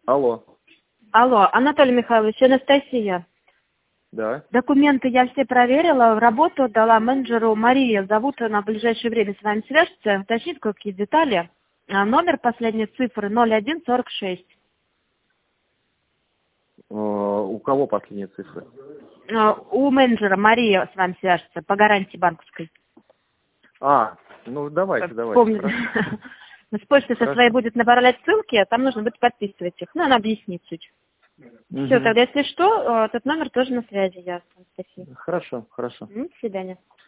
Алло. Алло, Анатолий Михайлович, Анастасия. Да. Документы я все проверила, в работу дала менеджеру Мария. Зовут она в ближайшее время с вами свяжется, уточнит какие детали. Номер последней цифры 0146. У кого последние цифры? У менеджера Мария с вами свяжется по гарантии банковской. Ну давайте. Помните. С почты со своей будет направлять ссылки, а там нужно будет подписывать их. Ну, она объяснит суть. Все, тогда если что, этот номер тоже на связи, я, Анастасия. Хорошо. До свидания.